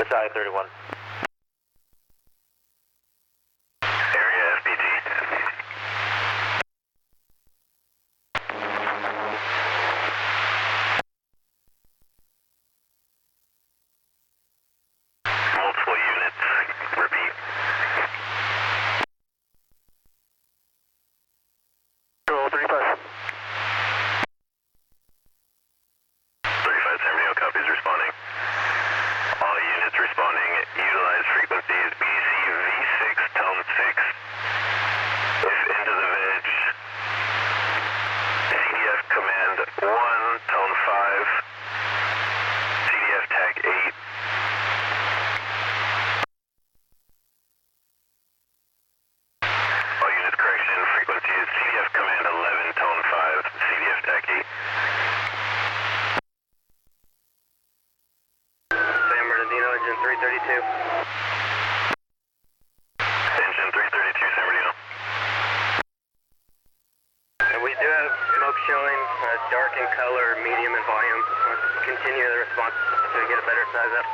I-31. Area FPT. Multiple units. Repeat. Control 35. 35 San Bernardino copies responding. All units responding. Utilize frequencies BC V6 tone 6. If into the veg. CDF command 1 tone 5. CDF tag 8. All units correction frequency is CDF command 11 tone 5. CDF tag 8. San Bernardino, engine 332. Engine 332 San Bernardino. And we do have smoke showing, dark in color, medium in volume. Let's continue the response to get a better size up.